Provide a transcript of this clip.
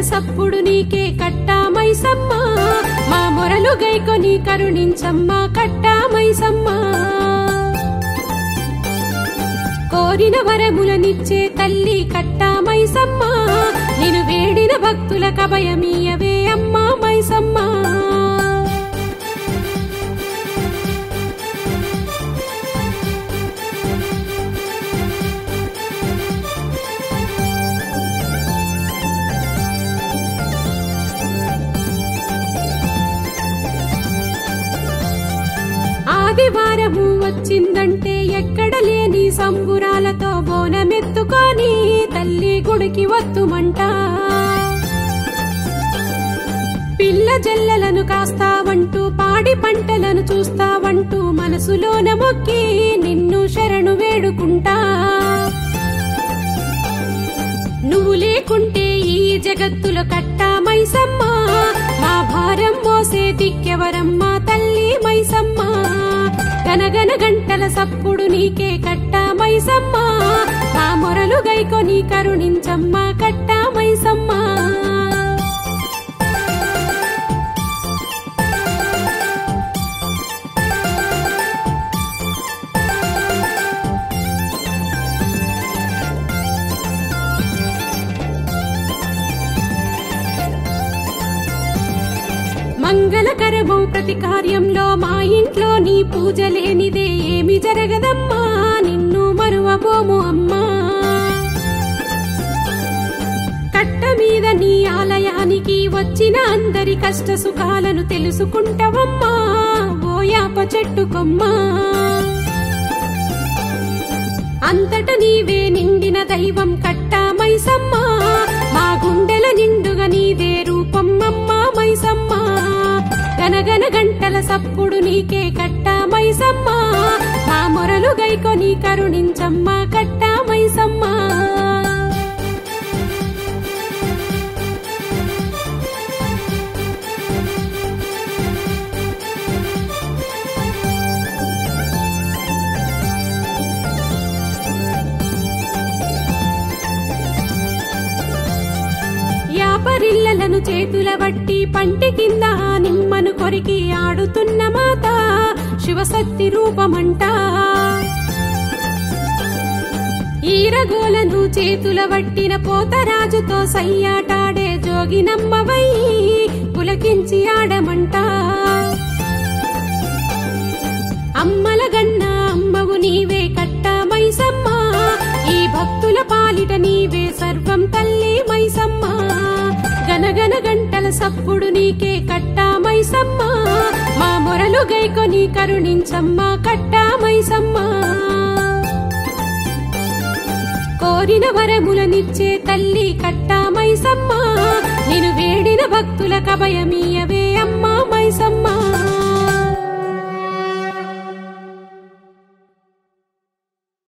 సప్పుడు నీకే కట్టా మైసమ్మ, మా మొరలు గైకొని కరుణించమ్మ కట్టా మైసమ్మ. కోరిన వరములనిచ్చే తల్లి కట్టా మైసమ్మ, నిన్ను వేడిన భక్తుల కభయమీయవే అమ్మ మైసమ్మ. ఆదివారము వచ్చిందంటే ఎక్కడ లేని సంబురాలతో బోనమెత్తుకొని తల్లి గుడికి వత్తుమంట. పిల్ల జల్లలను కాస్తావంటూ పాడి పంటలను చూస్తావంటూ మనసులోన మొక్కి నిన్ను శరణు వేడుకుంటా. నువ్వు లేకుంటే ఈ జగత్తులో కట్టా మైసమ్మ, మా భారం మోసే దిక్కెవరమ్మ తల్లి మైసమ్మ. గనగన గంటల సప్పుడు నీకే కట్టా మైసమ్మ, మా మొరలు గైకొని కరుణించమ్మ కట్టా మైసమ్మ. మంగళకరమౌ ప్రతి కార్యంలో మా ఇంట్లో నీ పూజ లేనిదే ఏమి జరగదమ్మా, నిన్ను మరువబోము అమ్మా. కట్ట మీద నీ ఆలయానికి వచ్చిన అందరి కష్ట సుఖాలను తెలుసుకుంటావమ్మా ఓ యాప చెట్టు కొమ్మ. అంతట నీవే నిండిన దైవం కట్టా మైసమ్మ, మా గుండెల నిండుగా నీదే రూపం అమ్మ మైసమ్మ. గనగన గంటల సప్పుడు నీకే కట్టా మైసమ్మ, మా మొరలు గైకొని కరుణించమ్మ కట్టా మైసమ్మ. యాపరిల్లలను చేతుల బట్టి పంటి కింద నిమ్మను కొరికి ఆడుతున్న మాత శివశక్తి రూపమంట. ఈరగోలను చేతుల వట్టిన పోతరాజుతో సయ్యాటాడే జోగినమ్మవై పులకించి ఆడమంట. అమ్మల గన్న అమ్మవు నీవే కట్టా మైసమ్మ, ఈ భక్తుల పాలిట నీవే సర్వం తల్లి మైసమ్మ. గనగన గంటల సప్పుడు నీకే కట్టా మైసమ్మ, మా మొరలు గైకొని కరుణించమ్మ కట్టా మైసమ్మ. కోరిన వరములనిచ్చే తల్లి కట్టా మైసమ్మ, నిన్ను వేడిన భక్తుల కభయమీయవే అమ్మ మైసమ్మ.